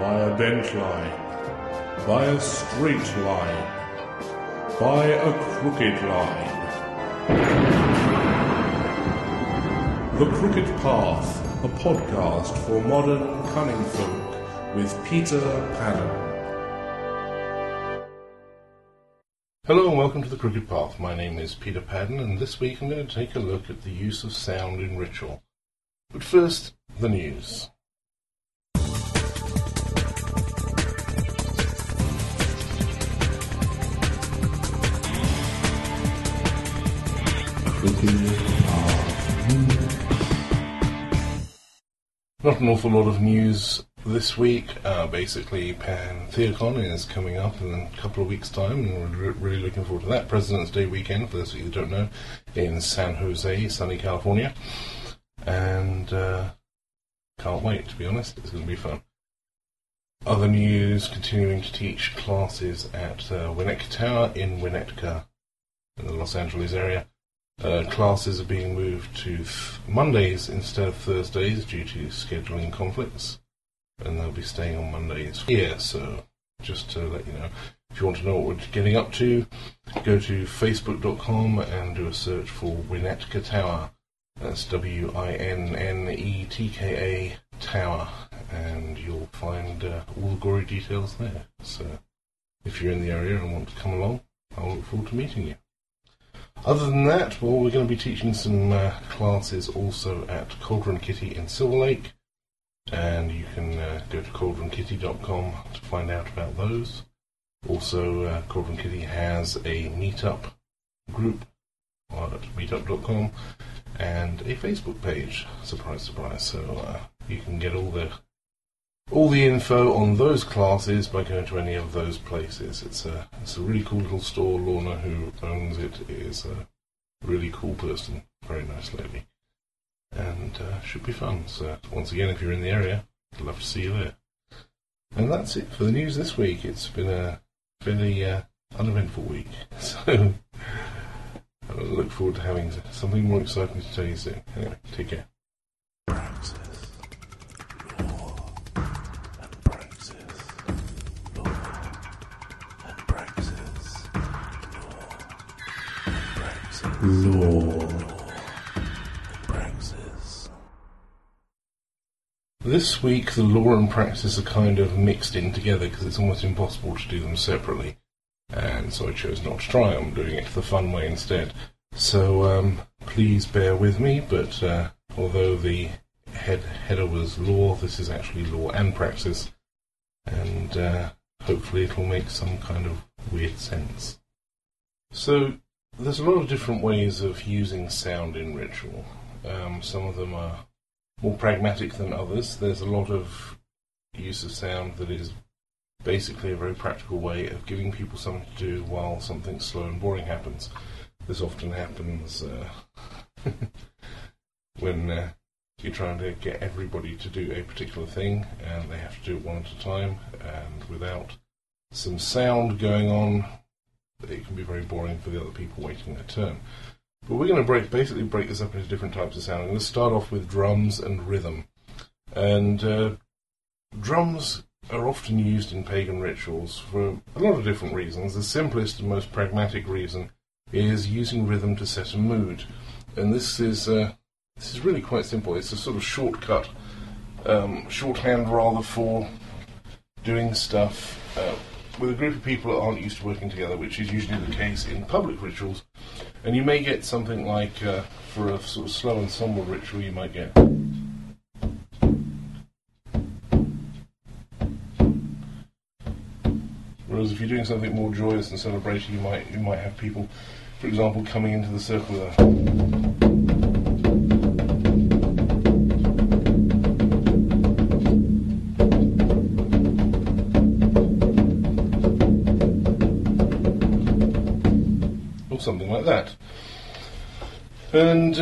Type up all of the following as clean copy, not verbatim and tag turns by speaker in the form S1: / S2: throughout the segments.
S1: by a bent line, by a straight line, by a crooked line. The Crooked Path, a podcast for modern cunning folk with Peter Padden.
S2: Hello and welcome to The Crooked Path. My name is Peter Padden, and this week I'm going to take a look at the use of sound in ritual. But first, the news. Not an awful lot of news this week. Basically, Pantheacon is coming up in a couple of weeks' time, and we're really looking forward to that. President's Day weekend, for those of you who don't know, in San Jose, sunny California. And can't wait, to be honest. It's going to be fun. Other news, continuing to teach classes at Winnetka Tower in Winnetka, in the Los Angeles area. Classes are being moved to Mondays instead of Thursdays due to scheduling conflicts, and they'll be staying on Mondays here. So just to let you know, if you want to know what we're getting up to, go to facebook.com and do a search for Winnetka Tower. That's WINNETKA Tower, and you'll find all the gory details there. So if you're in the area and want to come along, I'll look forward to meeting you. Other than that, well, we're going to be teaching some classes also at Cauldron Kitty in Silver Lake, and you can go to cauldronkitty.com to find out about those. Also, Cauldron Kitty has a meetup group at meetup.com and a Facebook page. Surprise, surprise. So you can get all the info on those classes by going to any of those places. It's a really cool little store. Lorna, who owns it, is a really cool person. Very nice lady. And should be fun. So once again, if you're in the area, I'd love to see you there. And that's it for the news this week. It's been a fairly uneventful week. So I look forward to having something more exciting to tell you soon. Anyway, take care.
S1: Law and praxis.
S2: This week, the law and praxis are kind of mixed in together because it's almost impossible to do them separately. And so I chose not to try. I'm doing it the fun way instead. So please bear with me, but although the header was law, this is actually law and praxis. And hopefully it will make some kind of weird sense. So there's a lot of different ways of using sound in ritual. Some of them are more pragmatic than others. There's a lot of use of sound that is basically a very practical way of giving people something to do while something slow and boring happens. This often happens when you're trying to get everybody to do a particular thing, and they have to do it one at a time, and without some sound going on, it can be very boring for the other people waiting their turn. But we're going to basically break this up into different types of sound. I'm going to start off with drums and rhythm. And drums are often used in pagan rituals for a lot of different reasons. The simplest and most pragmatic reason is using rhythm to set a mood. And this is really quite simple. It's a sort of shortcut, shorthand rather, for doing stuff with a group of people that aren't used to working together, which is usually the case in public rituals. And you may get something like, for a sort of slow and somber ritual, you might get... Whereas if you're doing something more joyous and celebratory, you might have people, for example, coming into the circle with a... something like that. And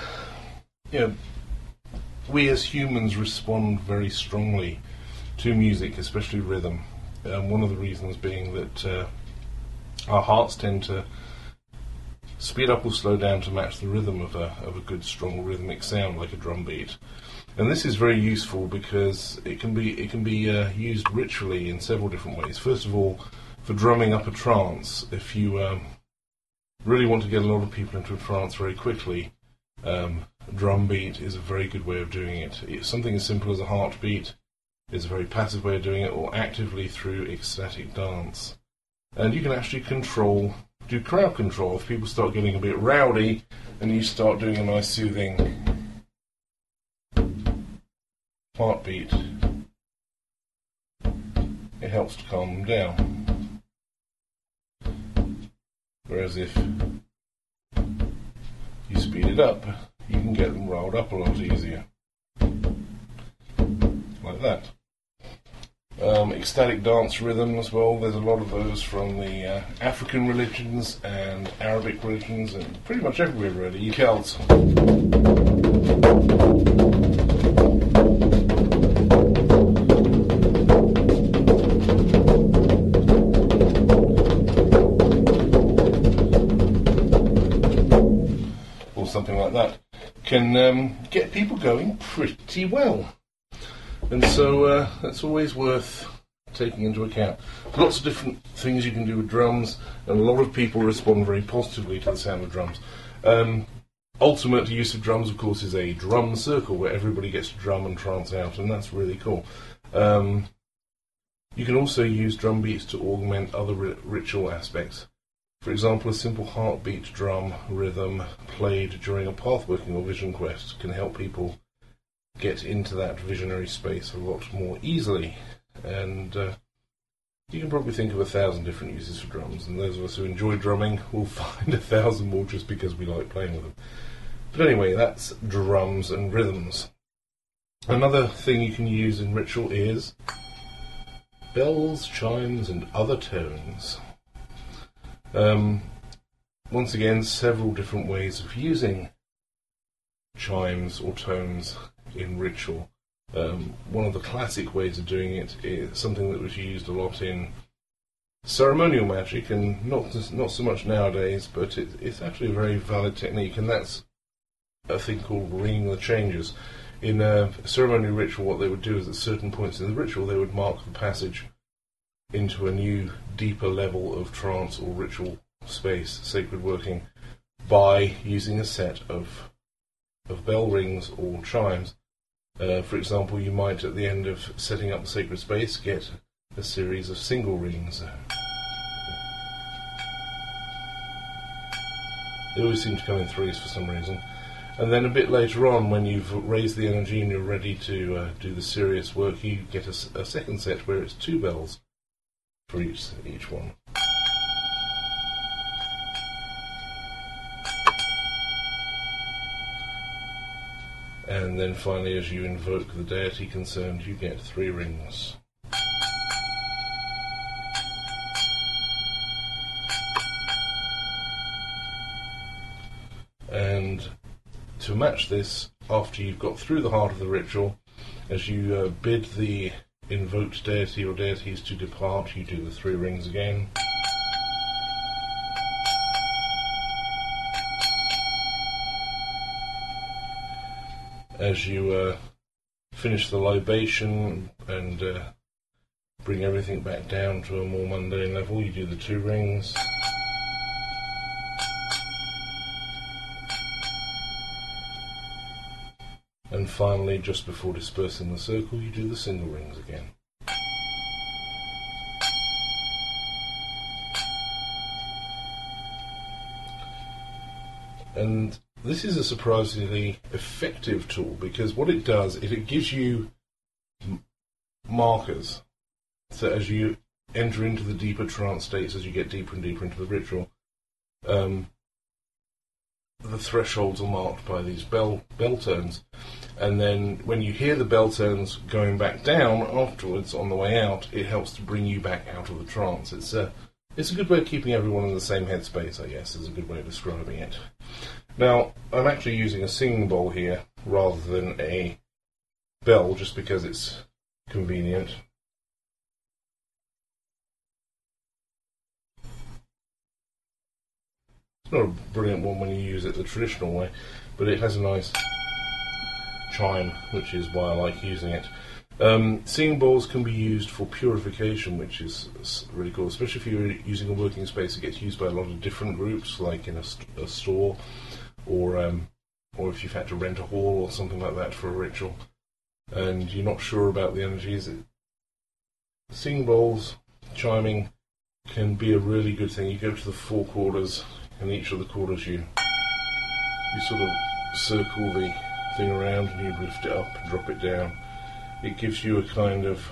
S2: we as humans respond very strongly to music, especially rhythm. One of the reasons being that our hearts tend to speed up or slow down to match the rhythm of a good, strong rhythmic sound like a drum beat. And this is very useful because it can be used ritually in several different ways. First of all, for drumming up a trance, if you really want to get a lot of people into a trance very quickly, drum beat is a very good way of doing it. Something as simple as a heartbeat is a very passive way of doing it, or actively through ecstatic dance. And you can actually do crowd control. If people start getting a bit rowdy and you start doing a nice soothing heartbeat, it helps to calm them down. Whereas if you speed it up, you can get them riled up a lot easier. Like that. Ecstatic dance rhythm as well, there's a lot of those from the African religions and Arabic religions and pretty much everywhere really. Celts. Or something like that can get people going pretty well. And so that's always worth taking into account. Lots of different things you can do with drums, and a lot of people respond very positively to the sound of drums. Ultimate use of drums, of course, is a drum circle where everybody gets to drum and trance out, and that's really cool. You can also use drum beats to augment other ritual aspects. For example, a simple heartbeat drum rhythm played during a pathworking or vision quest can help people get into that visionary space a lot more easily. And you can probably think of 1,000 different uses for drums, and those of us who enjoy drumming will find 1,000 more just because we like playing with them. But anyway, that's drums and rhythms. Another thing you can use in ritual is bells, chimes, and other tones. Once again, several different ways of using chimes or tones in ritual. One of the classic ways of doing it is something that was used a lot in ceremonial magic, and not so much nowadays, but it's actually a very valid technique, and that's a thing called ringing the changes. In a ceremonial ritual, what they would do is at certain points in the ritual they would mark the passage into a new, deeper level of trance or ritual space, sacred working, by using a set of bell rings or chimes. For example, you might, at the end of setting up the sacred space, get a series of single rings. They always seem to come in threes for some reason. And then a bit later on, when you've raised the energy and you're ready to do the serious work, you get a second set where it's 2 bells for each one. And then finally, as you invoke the deity concerned, you get 3 rings. And to match this, after you've got through the heart of the ritual, as you bid the invoked deity or deities to depart, you do the 3 rings again. As you finish the libation and bring everything back down to a more mundane level, you do the 2 rings. And finally, just before dispersing the circle, you do the single rings again. And this is a surprisingly effective tool, because what it does is it gives you markers. So as you enter into the deeper trance states, as you get deeper and deeper into the ritual, the thresholds are marked by these bell tones. And then when you hear the bell tones going back down afterwards on the way out, it helps to bring you back out of the trance. It's a good way of keeping everyone in the same headspace, I guess, is a good way of describing it. Now, I'm actually using a singing bowl here rather than a bell, just because it's convenient. not a brilliant one when you use it the traditional way, but it has a nice chime, which is why I like using it. Singing bowls can be used for purification, which is really cool, especially if you're using a working space that gets used by a lot of different groups, like in a store, or if you've had to rent a hall or something like that for a ritual, and you're not sure about the energies. Singing bowls, chiming, can be a really good thing. You go to the 4 quarters, and each of the quarters you sort of circle the thing around, and you lift it up and drop it down. It gives you a kind of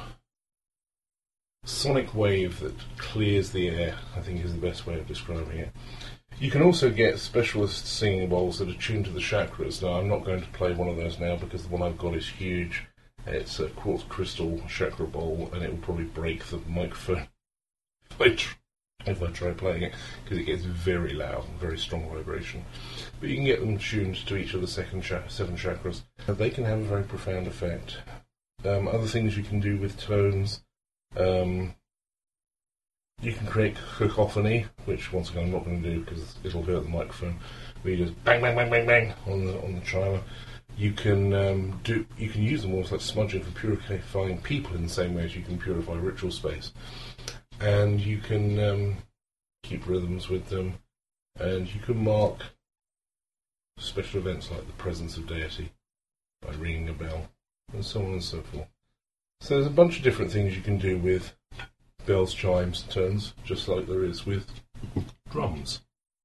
S2: sonic wave that clears the air, I think is the best way of describing it. You can also get specialist singing bowls that are tuned to the chakras. Now, I'm not going to play one of those now because the one I've got is huge. It's a quartz crystal chakra bowl, and it will probably break the microphone if I try playing it, because it gets very loud and very strong vibration. But you can get them tuned to each of the 7 chakras. They can have a very profound effect. Other things you can do with tones, you can create cacophony, which once again I'm not going to do because it'll hurt the microphone. Where you just bang, bang, bang, bang, bang on the chimer. You can use them almost like smudging for purifying people in the same way as you can purify ritual space. And you can keep rhythms with them, and you can mark special events like the presence of deity by ringing a bell, and so on and so forth. So there's a bunch of different things you can do with bells, chimes, tones, just like there is with drums.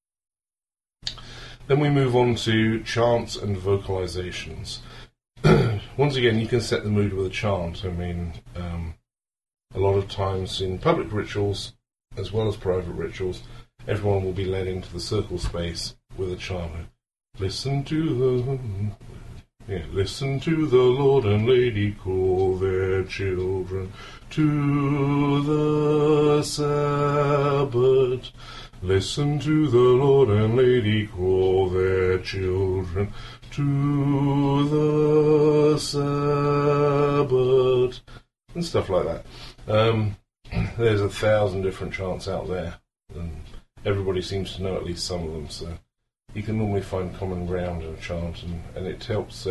S2: Then we move on to chants and vocalizations. Once again, you can set the mood with a chant. I mean, a lot of times in public rituals, as well as private rituals, everyone will be led into the circle space with a chant. Listen to the Lord and Lady call their children to the Sabbath. Listen to the Lord and Lady call their children to the Sabbath, and stuff like that. There's 1,000 different chants out there, and everybody seems to know at least some of them, so you can normally find common ground in a chant, and it helps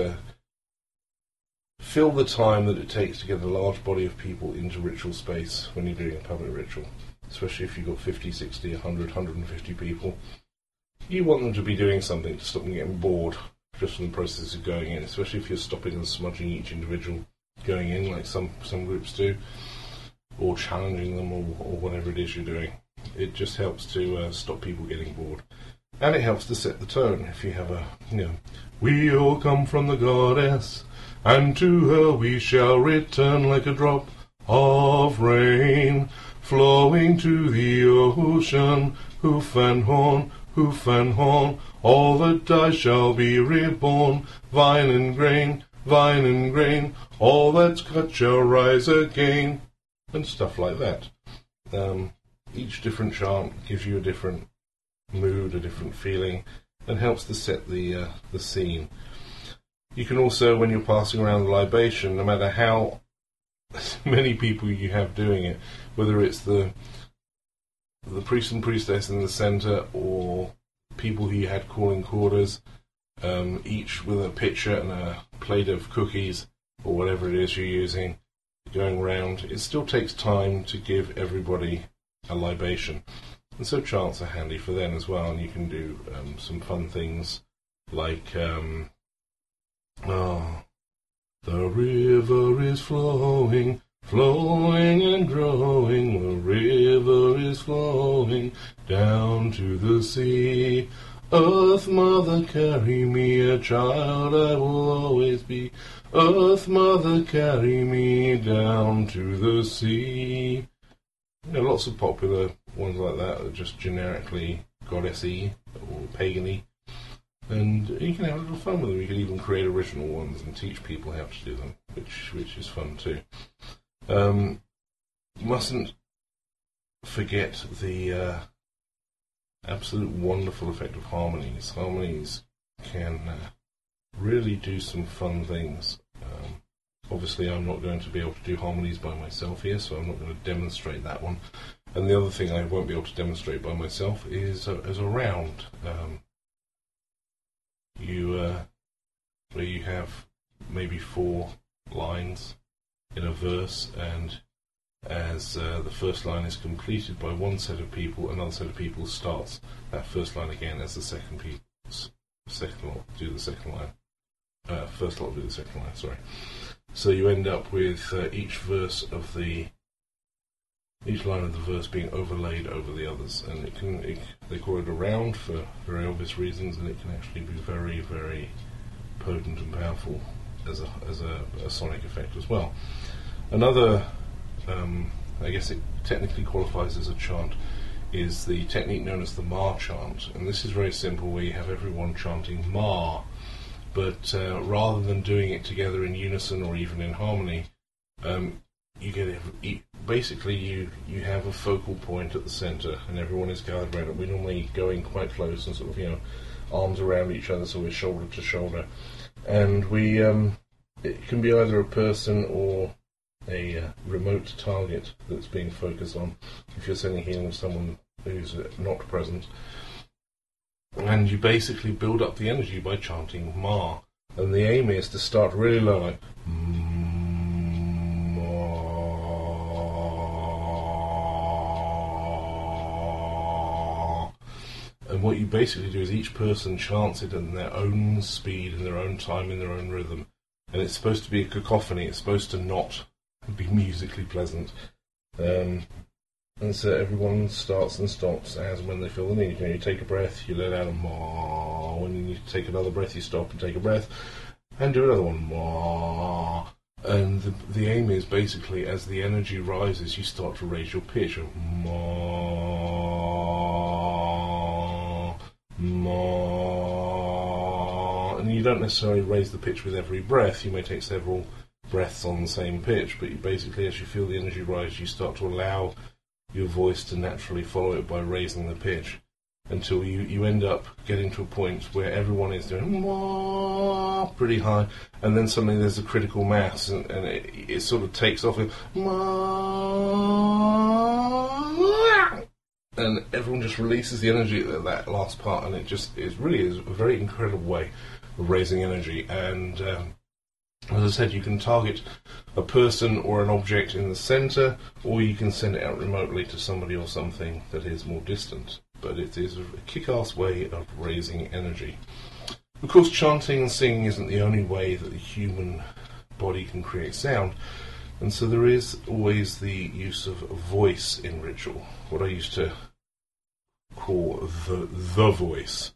S2: fill the time that it takes to get a large body of people into ritual space when you're doing a public ritual, especially if you've got 50, 60, 100, 150 people. You want them to be doing something to stop them getting bored just from the process of going in, especially if you're stopping and smudging each individual going in, like some groups do, or challenging them, or whatever it is you're doing. It just helps to stop people getting bored. And it helps to set the tone. If you have we all come from the goddess, and to her we shall return like a drop of rain, flowing to the ocean, hoof and horn, all that dies shall be reborn, vine and grain, all that's cut shall rise again, and stuff like that. Each different chant gives you a different mood, a different feeling, and helps to set the scene. You can also, when you're passing around the libation, no matter how many people you have doing it, whether it's the priest and priestess in the centre, or people who you had calling quarters, each with a pitcher and a plate of cookies, or whatever it is you're using, going round, it still takes time to give everybody a libation. And so chants are handy for them as well, and you can do some fun things like the river is flowing, flowing and growing, the river is flowing down to the sea. Earth mother, carry me, a child I will always be. Earth mother, carry me down to the sea. Lots of popular ones like that are just generically goddessy or pagan-y. And you can have a little fun with them. You can even create original ones and teach people how to do them, which is fun too. You mustn't forget the absolute wonderful effect of harmonies. Harmonies can really do some fun things. Obviously, I'm not going to be able to do harmonies by myself here, so I'm not going to demonstrate that one. And the other thing I won't be able to demonstrate by myself is as a round. Where you have maybe 4 lines in a verse, and as the first line is completed by one set of people, another set of people starts that first line again as the second lot do the second line. First lot do the second line, sorry. So you end up with each line of the verse being overlaid over the others, and they call it a round for very obvious reasons, and it can actually be very, very potent and powerful as a sonic effect as well. Another, I guess it technically qualifies as a chant, is the technique known as the Ma chant, and this is very simple, where you have everyone chanting Ma, but rather than doing it together in unison or even in harmony, basically you have a focal point at the centre, and everyone is gathered around it. We normally go in quite close and sort of, arms around each other, so we're shoulder to shoulder, and we it can be either a person or a remote target that's being focused on, if you're sending healing to someone who's not present. And you basically build up the energy by chanting Ma, and the aim is to start really low, like and what you basically do is each person chants it in their own speed, in their own time, in their own rhythm. And it's supposed to be a cacophony, it's supposed to not be musically pleasant. And so everyone starts and stops as and when they feel the need. You take a breath, you let out a ma. When you need to take another breath, you stop and take a breath, and do another one, ma. And the aim is basically, as the energy rises, you start to raise your pitch. Ma, ma. And you don't necessarily raise the pitch with every breath. You may take several breaths on the same pitch, but you basically, as you feel the energy rise, you start to allow your voice to naturally follow it by raising the pitch, until you end up getting to a point where everyone is doing ma pretty high, and then suddenly there's a critical mass, and it sort of takes off with ma, and everyone just releases the energy at that last part, and it really is a very incredible way of raising energy. And as I said, you can target a person or an object in the centre, or you can send it out remotely to somebody or something that is more distant. But it is a kick-ass way of raising energy. Of course, chanting and singing isn't the only way that the human body can create sound, and so there is always the use of voice in ritual, what I used to call the voice.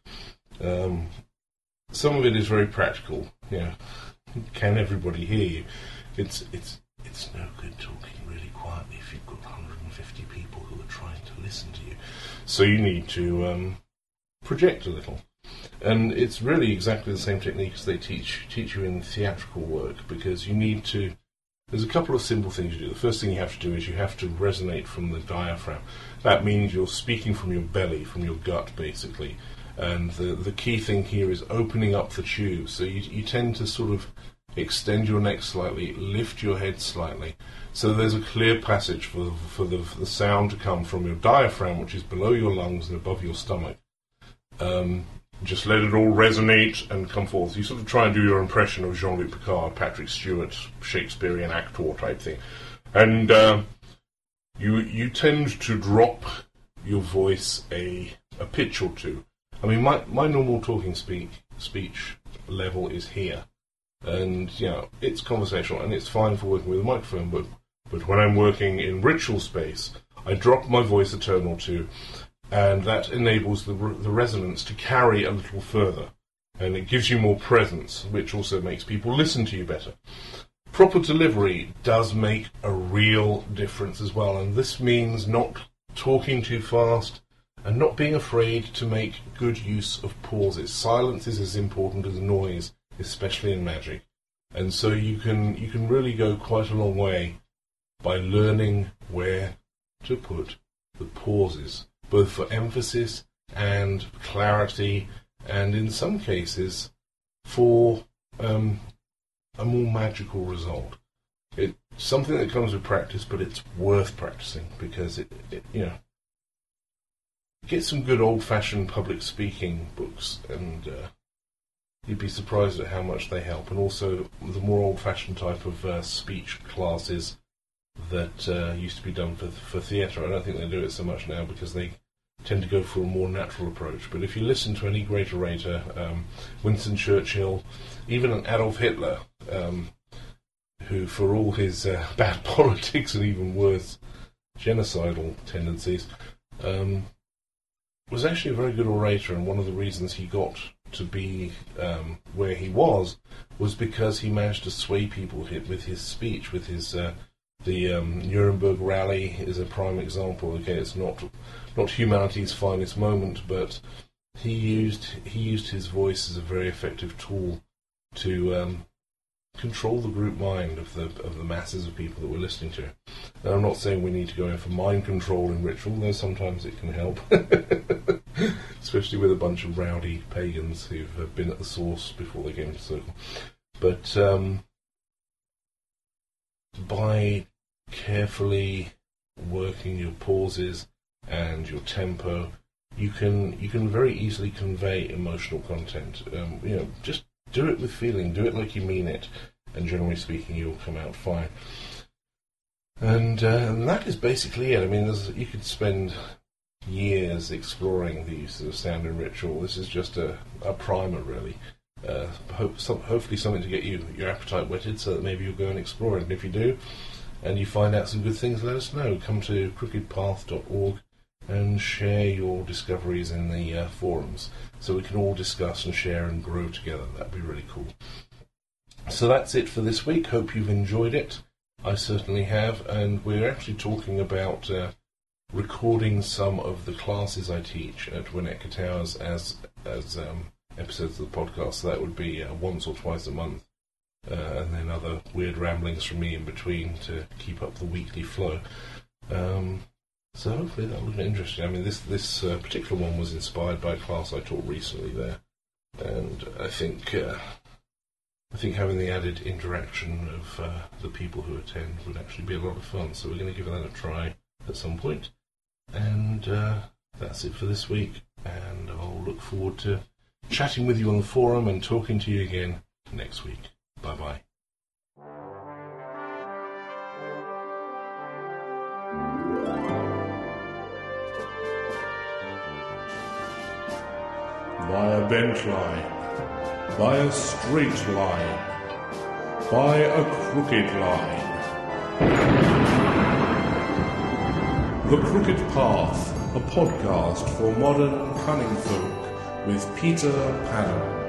S2: Some of it is very practical. Can everybody hear you? It's no good talking really quietly if you've got 150 people who are trying to listen to you. So you need to project a little. And it's really exactly the same technique as they teach you in theatrical work, because you need to... There's a couple of simple things you do. The first thing you have to do is you have to resonate from the diaphragm. That means you're speaking from your belly, from your gut, basically. And the key thing here is opening up the tube. So you tend to sort of extend your neck slightly, lift your head slightly. So there's a clear passage for the sound to come from your diaphragm, which is below your lungs and above your stomach. Just let it all resonate and come forth. You sort of try and do your impression of Jean-Luc Picard, Patrick Stewart, Shakespearean actor type thing. And you tend to drop your voice a pitch or two. I mean, my normal talking speech level is here. And, it's conversational and it's fine for working with a microphone, but when I'm working in ritual space, I drop my voice a tone or two, and that enables the resonance to carry a little further. And it gives you more presence, which also makes people listen to you better. Proper delivery does make a real difference as well, and this means not talking too fast, and not being afraid to make good use of pauses. Silence is as important as noise, especially in magic. And so you can really go quite a long way by learning where to put the pauses, both for emphasis and clarity, and in some cases for a more magical result. something that comes with practice, but it's worth practicing because it get some good old-fashioned public speaking books, and you'd be surprised at how much they help. And also the more old-fashioned type of speech classes that used to be done for theatre. I don't think they do it so much now because they tend to go for a more natural approach. But if you listen to any great orator, Winston Churchill, even Adolf Hitler, who for all his bad politics and even worse genocidal tendencies, was actually a very good orator, and one of the reasons he got to be where he was because he managed to sway people with his speech, with his the Nuremberg rally is a prime example. Okay, it's not humanity's finest moment, but he used his voice as a very effective tool to control the group mind of the masses of people that we're listening to. And I'm not saying we need to go in for mind control in ritual, though sometimes it can help, especially with a bunch of rowdy pagans who've been at the source before they came to the circle. But by carefully working your pauses and your tempo, you can very easily convey emotional content. Just do it with feeling, do it like you mean it, and generally speaking, you'll come out fine. And that is basically it. I mean, you could spend years exploring the use of sound in ritual. This is just a primer, really. Hopefully something to get your appetite whetted so that maybe you'll go and explore it. And if you do, and you find out some good things, let us know. Come to crookedpath.org and share your discoveries in the forums so we can all discuss and share and grow together. That'd be really cool. So that's it for this week. Hope you've enjoyed it. I certainly have, and we're actually talking about recording some of the classes I teach at Winnetka Towers as episodes of the podcast. So that would be once or twice a month, and then other weird ramblings from me in between to keep up the weekly flow. So hopefully that will be interesting. I mean, this particular one was inspired by a class I taught recently there, and I think having the added interaction of the people who attend would actually be a lot of fun. So we're going to give that a try at some point. And that's it for this week. And I'll look forward to chatting with you on the forum and talking to you again next week. Bye-bye.
S1: By a bent line, by a straight line, by a crooked line. The Crooked Path, a podcast for modern cunning folk with Peter Panham.